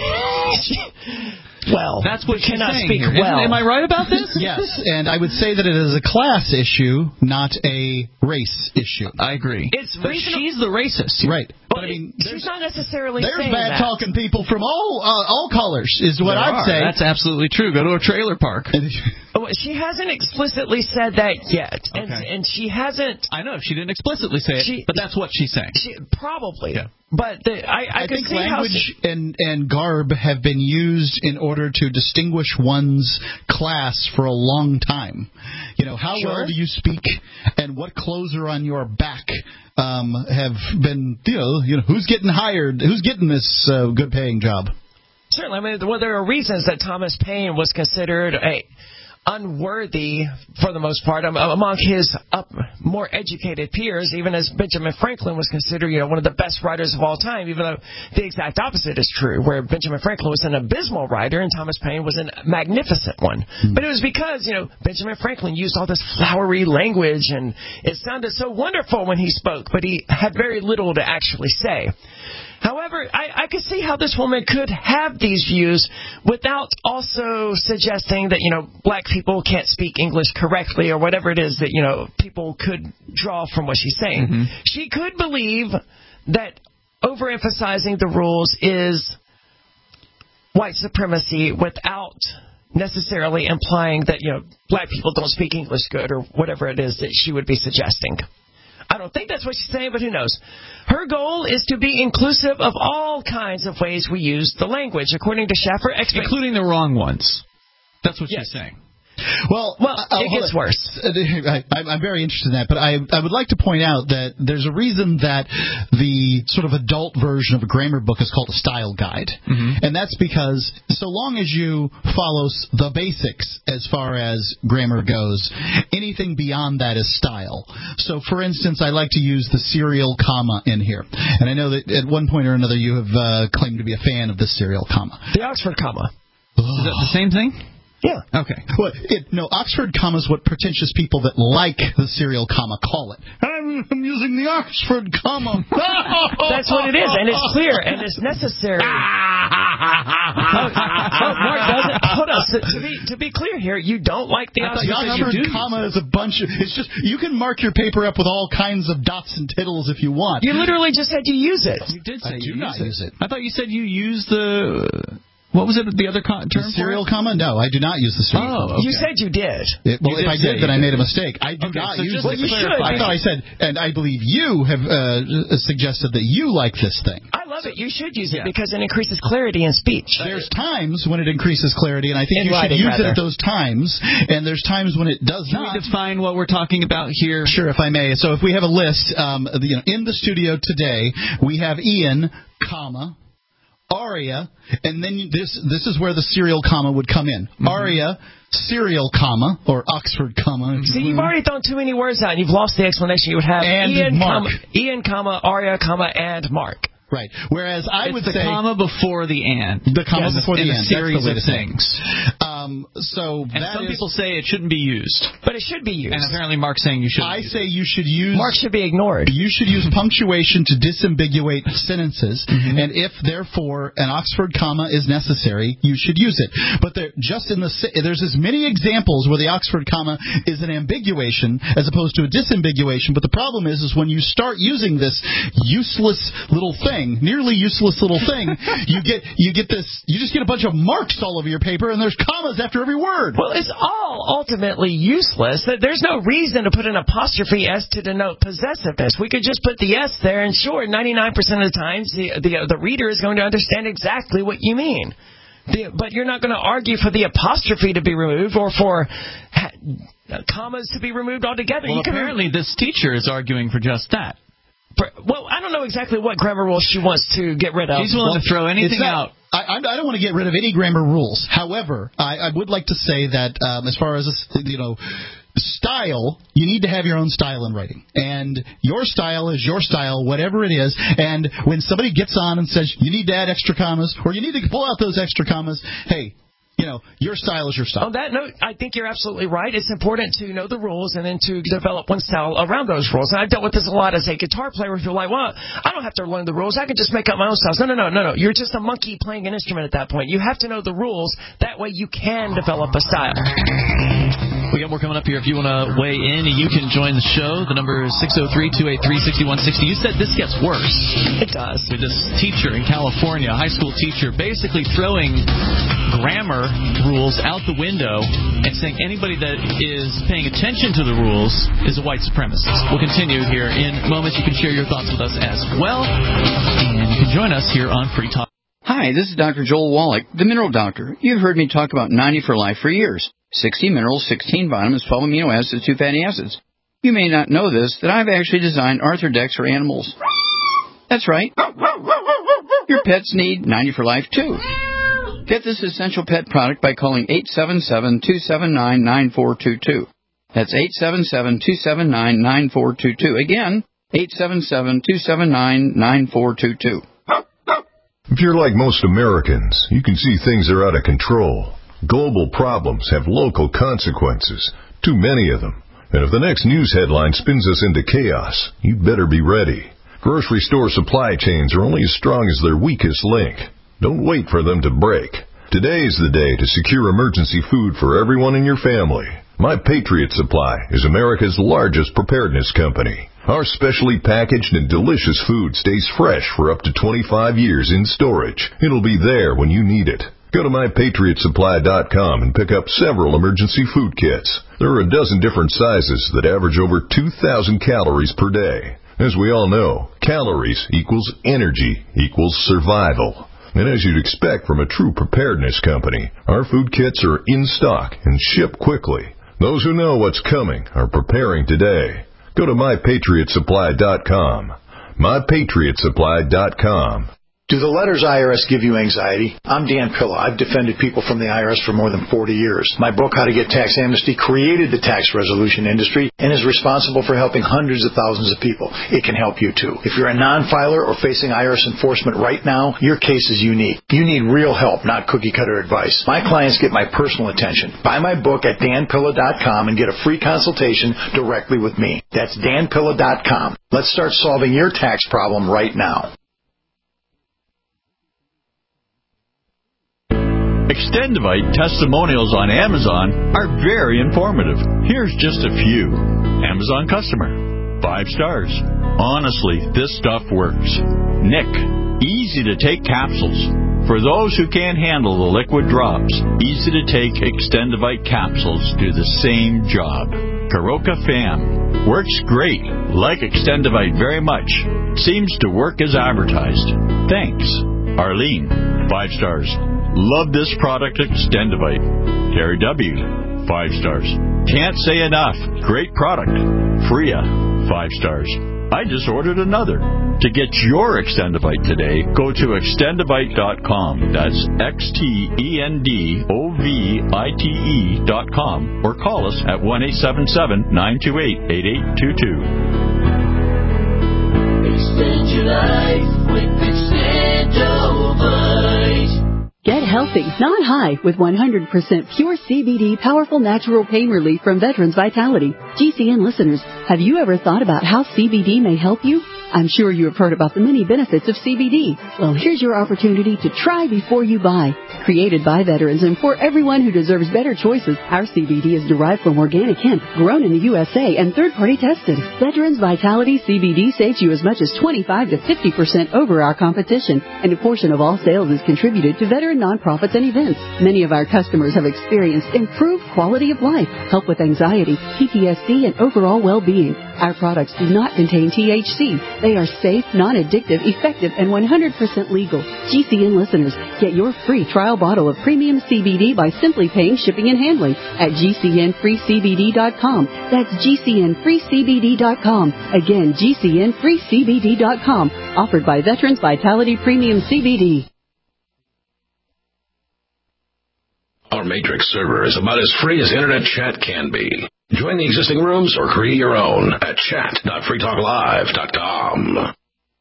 Well, that's what she cannot saying speak here. well. Am I right about this? Yes, and I would say that it is a class issue, not a race issue. I agree. It's but she's the racist, right? But, but I mean, she's not necessarily there's saying bad that. talking people from all uh, all colors, is what there I'd are. say. That's absolutely true. Go to a trailer park. She hasn't explicitly said that yet, okay. and, and she hasn't. I know she didn't explicitly say it, she, but that's what she's saying. She, probably. Yeah. But the, I, I, I can think see language how and, and garb have been used in order to distinguish one's class for a long time. You know, how sure. well do you speak and what clothes are on your back um, have been, you know, you know, who's getting hired, who's getting this uh, good-paying job? Certainly. I mean, well, there are reasons that Thomas Paine was considered a unworthy, for the most part, among his up, more educated peers, even as Benjamin Franklin was considered, you know, one of the best writers of all time, even though the exact opposite is true, where Benjamin Franklin was an abysmal writer and Thomas Paine was a magnificent one. Mm-hmm. But it was because, you know, Benjamin Franklin used all this flowery language, and it sounded so wonderful when he spoke, but he had very little to actually say. However, I, I could see how this woman could have these views without also suggesting that, you know, black people can't speak English correctly or whatever it is that, you know, people could draw from what she's saying. Mm-hmm. She could believe that overemphasizing the rules is white supremacy without necessarily implying that, you know, black people don't speak English good or whatever it is that she would be suggesting. I don't think that's what she's saying, but who knows. Her goal is to be inclusive of all kinds of ways we use the language, according to Schaffer. Expect- Including the wrong ones. That's what yes. she's saying. Well, well uh, it gets worse. I, I'm very interested in that, but I, I would like to point out that there's a reason that the sort of adult version of a grammar book is called a style guide. Mm-hmm. And that's because so long as you follow the basics as far as grammar goes, anything beyond that is style. So, for instance, I like to use the serial comma in here. And I know that at one point or another you have uh, claimed to be a fan of the serial comma. The Oxford comma. Is that the same thing? Yeah. Okay. Well, it, no, Oxford comma is what pretentious people that like the serial comma call it. I'm, I'm using the Oxford comma. That's what it is, and it's clear, and it's necessary. oh, oh, Mark doesn't. Hold on. So, to be to be clear here, you don't like the Oxford, the Oxford comma is a bunch of. It's just you can mark your paper up with all kinds of dots and tittles if you want. You literally just said you use it. You did say I you do not use it. use it. I thought you said you use the. What was it? The other co- term? The serial comma? No, I do not use the serial oh, comma. Okay. You said you did. It, well, you if did I did, then I did. made a mistake. I do okay, not so use well, the you I thought I said, and I believe you have uh, suggested that you like this thing. I love it. You should use it yeah. because it increases clarity in speech. There's times when it increases clarity, and I think in you writing, should use rather. it at those times, and there's times when it does Can not. Can we define what we're talking about here? Sure, if I may. So if we have a list, um, you know, in the studio today, we have Ian, comma, Aria, and then this this is where the serial comma would come in. Mm-hmm. Aria, serial comma, or Oxford comma. See, you've already thrown too many words out, and you've lost the explanation you would have. And Ian, Mark. Comma, Ian, comma, Aria, comma, and Mark. Right. Whereas I it's would the say comma before the and. The comma yes, before the and and. A series That's the way of to things. Um, so and that some is, people say it shouldn't be used, but it should be used. And apparently, Mark's saying you should. I say you should use. Mark should be ignored. You should use punctuation to disambiguate sentences, mm-hmm. and if therefore an Oxford comma is necessary, you should use it. But there, just in the there's as many examples where the Oxford comma is an ambiguation as opposed to a disambiguation. But the problem is, is when you start using this useless little thing, nearly useless. little thing, you get you get this you just get a bunch of marks all over your paper, and there's commas after every word. Well, it's all ultimately useless. There's no reason to put an apostrophe S to denote possessiveness. We could just put the S there, and sure, ninety-nine percent of the times the the, the reader is going to understand exactly what you mean. The, but you're not going to argue for the apostrophe to be removed or for ha- commas to be removed altogether. Well, you can apparently re- this teacher is arguing for just that. Well, I don't know exactly what grammar rules she wants to get rid of. She's willing well, to throw anything not, out. I, I don't want to get rid of any grammar rules. However, I, I would like to say that um, as far as, you know, style, you need to have your own style in writing. And your style is your style, whatever it is. And when somebody gets on and says you need to add extra commas or you need to pull out those extra commas, hey, you know, your style is your style. On that note, I think you're absolutely right. It's important to know the rules and then to develop one's style around those rules. And I've dealt with this a lot as a guitar player. If you're like, well, I don't have to learn the rules. I can just make up my own styles. No, no, no, no, no. You're just a monkey playing an instrument at that point. You have to know the rules. That way you can develop a style. We got more coming up here. If you want to weigh in, you can join the show. The number is six oh three, two eight three, six one six oh. You said this gets worse. It does. With this teacher in California, a high school teacher, basically throwing grammar rules out the window and saying anybody that is paying attention to the rules is a white supremacist. We'll continue here in moments. You can share your thoughts with us as well. And you can join us here on Free Talk. Hi, this is Doctor Joel Wallach, the Mineral Doctor. You've heard me talk about ninety for Life for years. sixty minerals, sixteen vitamins, twelve amino acids, two fatty acids. You may not know this, that I've actually designed Arthrodex for animals. That's right. Your pets need ninety for Life, too. Get this essential pet product by calling eight seven seven, two seven nine, nine four two two. That's eight seven seven, two seven nine, nine four two two. Again, eight seven seven, two seven nine, nine four two two. If you're like most Americans, you can see things are out of control. Global problems have local consequences, too many of them. And if the next news headline spins us into chaos, you'd better be ready. Grocery store supply chains are only as strong as their weakest link. Don't wait for them to break. Today is the day to secure emergency food for everyone in your family. My Patriot Supply is America's largest preparedness company. Our specially packaged and delicious food stays fresh for up to twenty-five years in storage. It'll be there when you need it. Go to my patriot supply dot com and pick up several emergency food kits. There are a dozen different sizes that average over two thousand calories per day. As we all know, calories equals energy equals survival. And as you'd expect from a true preparedness company, our food kits are in stock and ship quickly. Those who know what's coming are preparing today. Go to my patriot supply dot com. my patriot supply dot com. Do the letters I R S give you anxiety? I'm Dan Pilla. I've defended people from the I R S for more than forty years. My book, How to Get Tax Amnesty, created the tax resolution industry and is responsible for helping hundreds of thousands of people. It can help you, too. If you're a non-filer or facing I R S enforcement right now, your case is unique. You need real help, not cookie-cutter advice. My clients get my personal attention. Buy my book at dan pilla dot com and get a free consultation directly with me. That's dan pilla dot com. Let's start solving your tax problem right now. Extendivite testimonials on Amazon are very informative. Here's just a few. Amazon customer. Five stars. Honestly, this stuff works. Nick. Easy to take capsules. For those who can't handle the liquid drops, easy-to-take Extendivite capsules do the same job. Karoka Fam. Works great. Like Extendivite very much. Seems to work as advertised. Thanks. Arlene. Five stars. Love this product, Extendivite. Terry W. Five stars. Can't say enough. Great product. Freya. Five stars. I just ordered another. To get your Extendivite today, go to extendivite dot com. That's X T E N D O V I T E dot com. Or call us at one eight seven seven, nine two eight, eight eight two two. Extend your life with Extendivite. Get healthy, not high, with one hundred percent pure C B D powerful natural pain relief from Veterans Vitality. G C N listeners, have you ever thought about how C B D may help you? I'm sure you have heard about the many benefits of C B D. Well, here's your opportunity to try before you buy. Created by veterans and for everyone who deserves better choices, our C B D is derived from organic hemp, grown in the U S A, and third-party tested. Veterans Vitality C B D saves you as much as twenty-five to fifty percent over our competition, and a portion of all sales is contributed to veteran nonprofits and events. Many of our customers have experienced improved quality of life, help with anxiety, P T S D, and overall well-being. Our products do not contain T H C. They are safe, non-addictive, effective, and one hundred percent legal. G C N listeners, get your free trial bottle of premium C B D by simply paying shipping and handling at G C N free C B D dot com. That's G C N free C B D dot com. Again, G C N free C B D dot com. Offered by Veterans Vitality Premium C B D. Our Matrix server is about as free as internet chat can be. Join the existing rooms or create your own at chat dot free talk live dot com.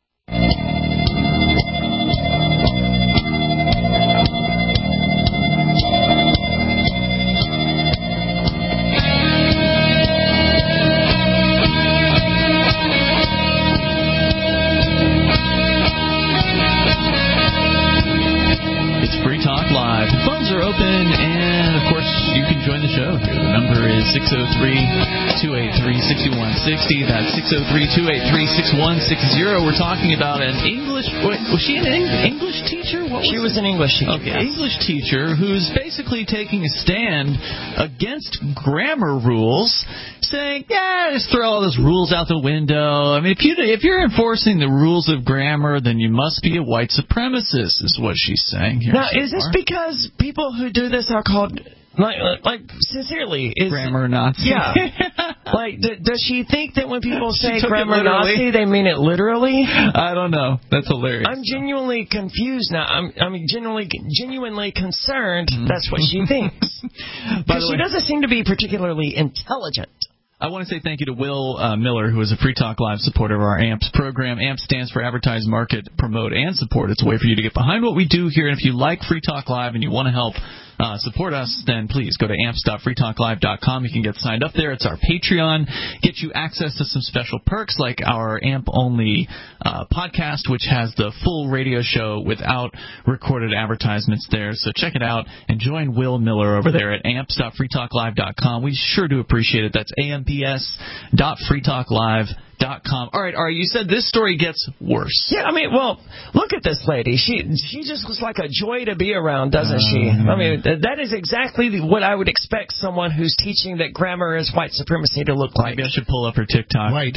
It's Free Talk Live. The phones are open, and of course, you can join the show here. The number is six oh three, two eight three, six one six oh. That's six oh three, two eight three, six one six oh. We're talking about an English... Wait, was she an English teacher? What was she was an English teacher. Okay, yes. English teacher who's basically taking a stand against grammar rules, saying, yeah, just throw all those rules out the window. I mean, if, you, if you're enforcing the rules of grammar, then you must be a white supremacist, is what she's saying here. Now, so is this far. because people who do this are called... Like, like sincerely, is grammar Nazi? Yeah. Like, d- does she think that when people say grammar literally. Nazi, they mean it literally? I don't know. That's hilarious. I'm genuinely confused now. I'm, I'm genuinely, genuinely concerned. Mm-hmm. That's what she thinks. Because she way, doesn't seem to be particularly intelligent. I want to say thank you to Will uh, Miller, who is a Free Talk Live supporter of our A M P S program. A M P S stands for Advertise, Market, Promote, and Support. It's a way for you to get behind what we do here. And if you like Free Talk Live and you want to help uh, support us, then please go to amps dot free talk live dot com. You can get signed up there. It's our Patreon. Get you access to some special perks like our A M P-only uh, podcast, which has the full radio show without recorded advertisements there. So check it out and join Will Miller over there at amps dot free talk live dot com. We sure do appreciate it. That's amps dot free talk live dot com. All right, all right, you said this story gets worse. Yeah, I mean, well, look at this lady. She she just looks like a joy to be around, doesn't she? I mean, that is exactly what I would expect someone who's teaching that grammar is white supremacy to look like. Maybe I should pull up her TikTok. Right.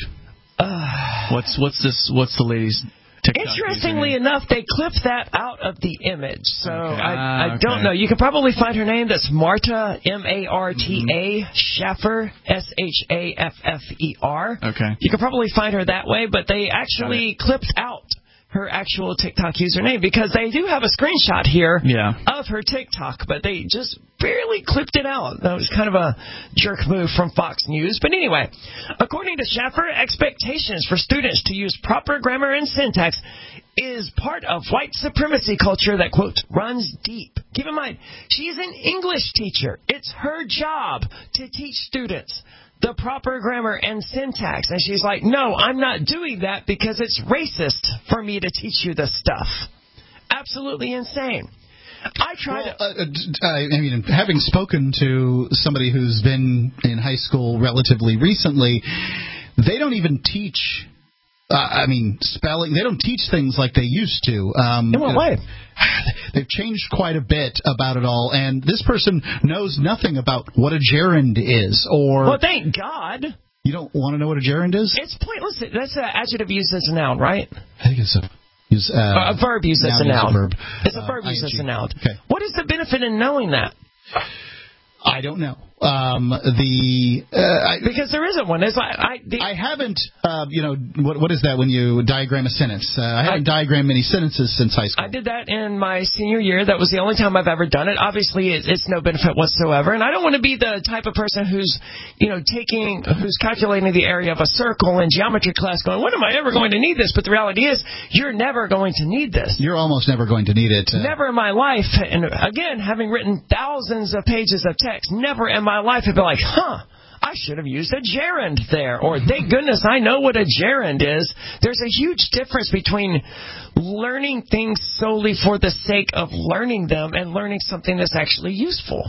Uh, what's what's this? What's the lady's TikTok? Interestingly username? enough, they clipped that out of the image, so okay. I, I ah, don't okay. know. You can probably find her name. That's Marta, M A R T A, Schaffer, S H A F F E R. Okay. You can probably find her that way, but they actually clipped out her actual TikTok username because they do have a screenshot here yeah. of her TikTok, but they just barely clipped it out. That was kind of a jerk move from Fox News. But anyway, according to Schaffer, expectations for students to use proper grammar and syntax is part of white supremacy culture that, quote, runs deep. Keep in mind, she's an English teacher. It's her job to teach students the proper grammar and syntax. And she's like, no, I'm not doing that because it's racist for me to teach you this stuff. Absolutely insane. I tried well, to... Uh, I mean, having spoken to somebody who's been in high school relatively recently, they don't even teach Uh, I mean, spelling. They don't teach things like they used to. Um, In what way? They've changed quite a bit about it all, and this person knows nothing about what a gerund is. Or well, thank God. You don't want to know what a gerund is? It's pointless. That's an adjective used as a noun, right? I think it's a... Use, uh, uh, a verb used as a noun. A verb. It's a uh, verb used I N G. as a noun. Okay. What is the benefit in knowing that? I don't know. Um, the uh, I, because there isn't one. It's like, I the, I haven't. Uh, you know what? What is that when you diagram a sentence? Uh, I haven't I, diagrammed many sentences since high school. I did that in my senior year. That was the only time I've ever done it. Obviously, it's, it's no benefit whatsoever. And I don't want to be the type of person who's, you know, taking, who's calculating the area of a circle in geometry class, going, when am I ever going to need this? But the reality is, you're never going to need this. You're almost never going to need it. Uh, never in my life. And again, having written thousands of pages of text, never in my life have been like, huh, I should have used a gerund there. Or, thank goodness I know what a gerund is. There's a huge difference between learning things solely for the sake of learning them and learning something that's actually useful.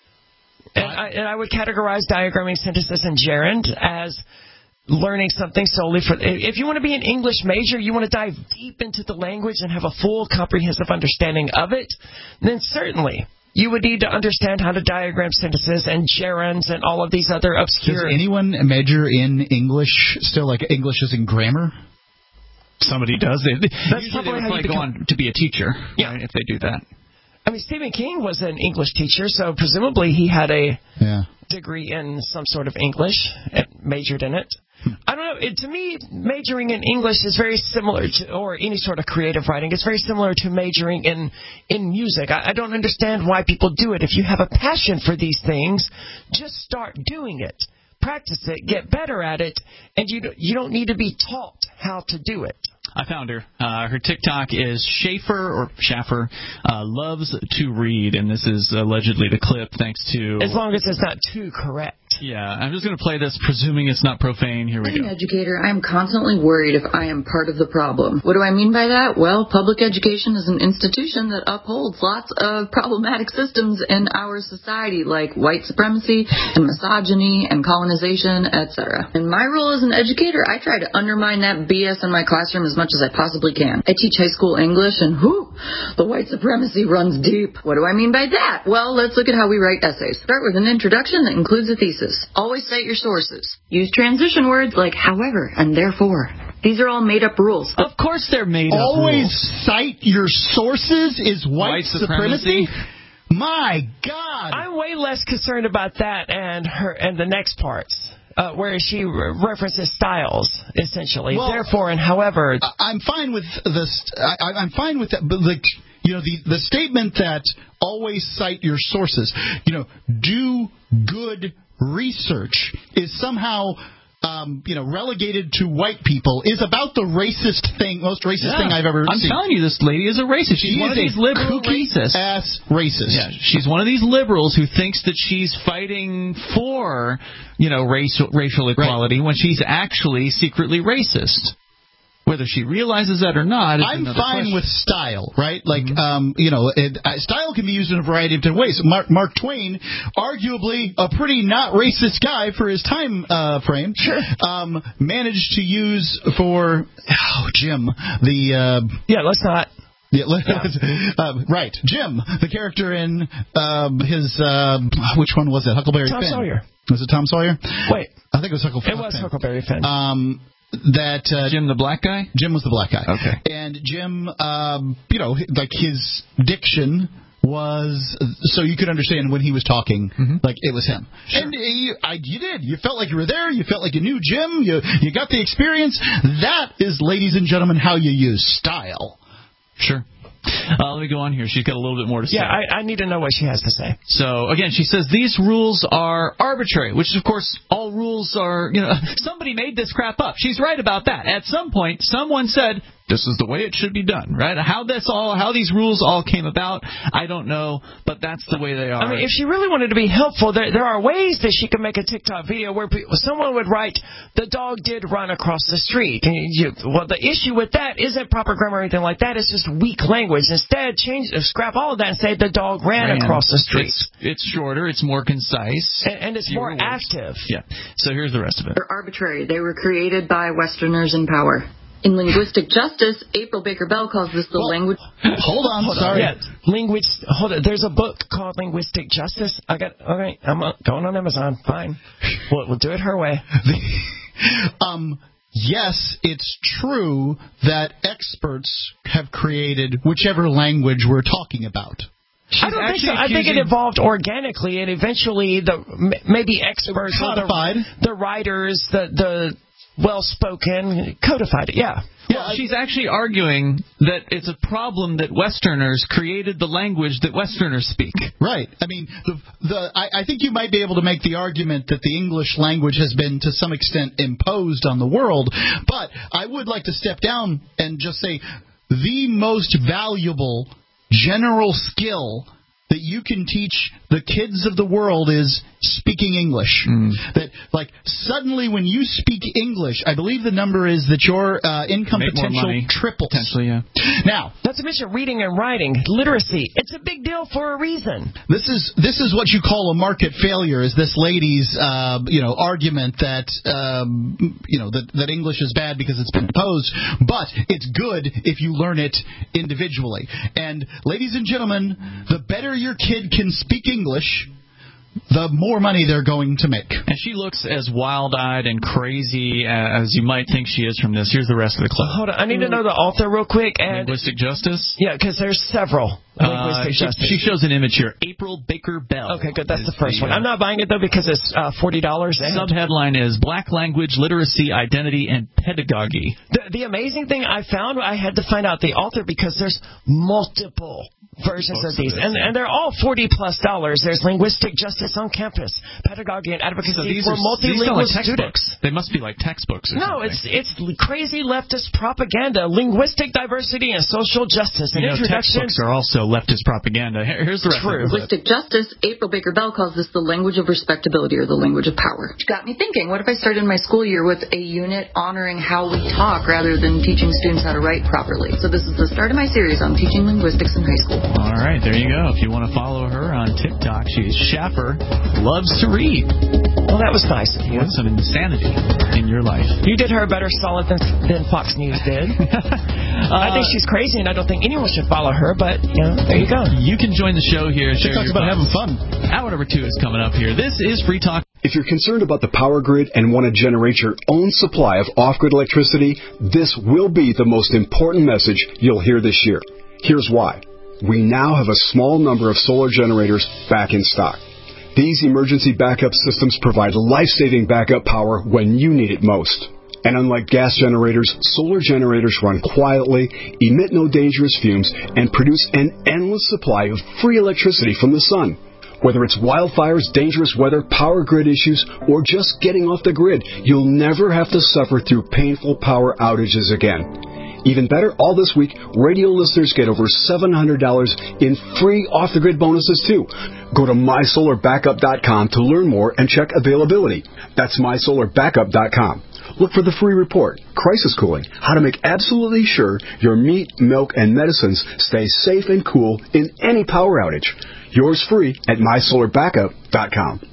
And I, and I would categorize diagramming sentences in gerund as learning something solely for... If you want to be an English major, you want to dive deep into the language and have a full comprehensive understanding of it, then certainly... you would need to understand how to diagram sentences and gerunds and all of these other obscure... Does anyone major in English still, like English is in grammar? Somebody does. They, That's usually probably they how would you go become... on to be a teacher, yeah. right, if they do that. I mean, Stephen King was an English teacher, so presumably he had a yeah. degree in some sort of English and majored in it. I don't know. It, to me, majoring in English is very similar to, or any sort of creative writing, it's very similar to majoring in, in music. I, I don't understand why people do it. If you have a passion for these things, just start doing it. Practice it, get better at it, and you, you don't need to be taught how to do it. I found her. Uh, her TikTok is Schaefer or Schaffer uh, loves to read, and this is allegedly the clip. Thanks to as long as it's not too correct. Yeah, I'm just going to play this, presuming it's not profane. Here we As go. an educator, I am constantly worried if I am part of the problem. What do I mean by that? Well, public education is an institution that upholds lots of problematic systems in our society, like white supremacy and misogyny and colonization, et cetera. In my role as an educator, I try to undermine that B S in my classroom as much as I possibly can. I teach high school English, and whew, the white supremacy runs deep. What do I mean by that? Well, let's look at how we write essays. Start with an introduction that includes a thesis. Always cite your sources. Use transition words like however and therefore. These are all made-up rules. Of course they're made-up rules. Always cite your sources is white, white supremacy? supremacy? My God. I'm way less concerned about that and her and the next parts. Uh, where she re- references styles, essentially. Well, Therefore and however. I'm fine with this. I, I'm fine with that. But, like, you know, the, the statement that always cite your sources, you know, do good research is somehow... Um, you know, relegated to white people is about the racist thing, most racist yeah. thing I've ever I'm seen. I'm telling you, this lady is a racist. She's she one is of these liberal racists. Ass racist. Yeah, she's one of these liberals who thinks that she's fighting for, you know, racial racial equality right. when she's actually secretly racist. Whether she realizes that or not is I'm another fine question. with style, right? Like, mm-hmm. um, you know, it, uh, style can be used in a variety of different ways. Mark, Mark Twain, arguably a pretty not racist guy for his time uh, frame, sure. um, managed to use for, oh, Jim, the... Uh, yeah, let's not... Yeah, yeah. uh, right, Jim, the character in um, his, uh, which one was it? Huckleberry Tom Finn. Tom Sawyer. Was it Tom Sawyer? Wait. I think it was Huckleberry Finn. It was Huckleberry Finn. Um... That uh, Jim the black guy? Jim was the black guy. Okay. And Jim, um, you know, like his diction was so you could understand when he was talking, mm-hmm. like it was him. Sure. And you, I, you did. You felt like you were there. You felt like you knew Jim. You you got the experience. That is, ladies and gentlemen, how you use style. Sure. Uh, let me go on here. She's got a little bit more to say. Yeah, I, I need to know what she has to say. So, again, she says these rules are arbitrary, which, of course, all rules are, you know, somebody made this crap up. She's right about that. At some point, someone said, this is the way it should be done, right? How this all, how these rules all came about, I don't know, but that's the way they are. I mean, if she really wanted to be helpful, there there are ways that she could make a TikTok video where people, someone would write, the dog did run across the street. And you, well, the issue with that isn't proper grammar or anything like that. It's just weak language. Instead, change, scrap all of that and say the dog ran, ran. across the street. It's, it's shorter, it's more concise. And, and it's more words. active. Yeah. So here's the rest of it. They're arbitrary. They were created by Westerners in power. In linguistic justice, April Baker Bell calls this the well, language. Hold on, hold sorry. On. Yeah, linguist. Hold on. There's a book called Linguistic Justice. I got. Okay, I'm uh, going on Amazon. Fine. We'll, we'll do it her way. um. Yes, it's true that experts have created whichever language we're talking about. She's I don't think so. I think it evolved organically, and eventually the maybe experts, codified. The, the writers, the the well-spoken, codified it. Yeah. Well, yeah, she's actually arguing that it's a problem that Westerners created the language that Westerners speak. Right. I mean, the the I, I think you might be able to make the argument that the English language has been to some extent imposed on the world, but I would like to step down and just say the most valuable general skill that you can teach the kids of the world is speaking English. Mm. That, like, suddenly when you speak English, I believe the number is that your uh, income Make potential triples. Potentially, yeah. Now, not to mention reading and writing, literacy. It's a big deal for a reason. This is this is what you call a market failure. Is this lady's uh, you know argument that um, you know that, that English is bad because it's been imposed, but it's good if you learn it individually. And ladies and gentlemen, the better your kid can speak English, the more money they're going to make. And she looks as wild-eyed and crazy as you might think she is from this. Here's the rest of the clip. Hold on, I need to know the author real quick. And Linguistic Justice? Yeah, because there's several. Linguistic uh, Justice. She, she shows an image here. April Baker Bell. Okay, good. That's the first the, one. I'm not buying it, though, because it's uh, forty dollars. Subheadline is Black Language, Literacy, Identity, and Pedagogy. The, the amazing thing I found, I had to find out the author because there's multiple versions of these, and, and they're all forty plus dollars. There's Linguistic Justice on Campus, Pedagogy and Advocacy so these for are, multilingual these like students. They must be like textbooks. Or no, something. it's it's crazy leftist propaganda, linguistic diversity and social justice. You know, textbooks are also leftist propaganda. Here's the rest True. of Linguistic Justice, April Baker Bell calls this the language of respectability or the language of power. Which got me thinking, what if I started my school year with a unit honoring how we talk rather than teaching students how to write properly? So this is the start of my series on teaching linguistics in high school. All right, there you go. If you want to follow her on TikTok, she's Schaffer, loves to read. Well, that was nice of you. Want some insanity in your life. You did her a better solid than, than Fox News did. uh, I think she's crazy, and I don't think anyone should follow her, but, you know, there you go. You can join the show here. She talks about having fun. Hour number two is coming up here. This is Free Talk. If you're concerned about the power grid and want to generate your own supply of off-grid electricity, this will be the most important message you'll hear this year. Here's why. We now have a small number of solar generators back in stock. These emergency backup systems provide life-saving backup power when you need it most. And unlike gas generators, solar generators run quietly, emit no dangerous fumes, and produce an endless supply of free electricity from the sun. Whether it's wildfires, dangerous weather, power grid issues, or just getting off the grid, you'll never have to suffer through painful power outages again. Even better, all this week, radio listeners get over seven hundred dollars in free off-the-grid bonuses, too. Go to my solar backup dot com to learn more and check availability. That's my solar backup dot com. Look for the free report, Crisis Cooling, how to make absolutely sure your meat, milk, and medicines stay safe and cool in any power outage. Yours free at my solar backup dot com.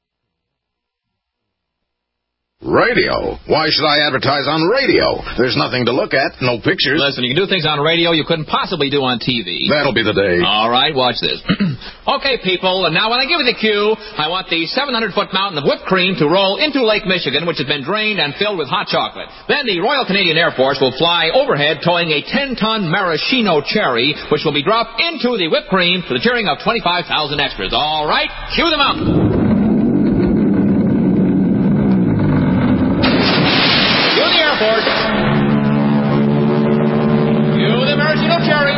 Radio? Why should I advertise on radio? There's nothing to look at, no pictures. Listen, you can do things on radio you couldn't possibly do on T V. That'll be the day. All right, watch this. Okay, people, and now when I give you the cue, I want the seven hundred foot mountain of whipped cream to roll into Lake Michigan, which has been drained and filled with hot chocolate. Then the Royal Canadian Air Force will fly overhead towing a ten ton maraschino cherry, which will be dropped into the whipped cream to the cheering of twenty-five thousand extras. All right, cue them up. Airport. You the maraschino cherry.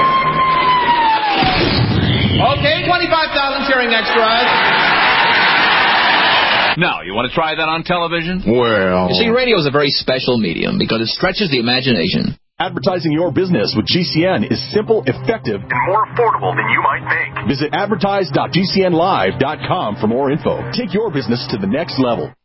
Okay, twenty-five thousand cheering extras. Now, you want to try that on television? Well... You see, radio is a very special medium because it stretches the imagination. Advertising your business with G C N is simple, effective, and more affordable than you might think. Visit advertise dot g c n live dot com for more info. Take your business to the next level.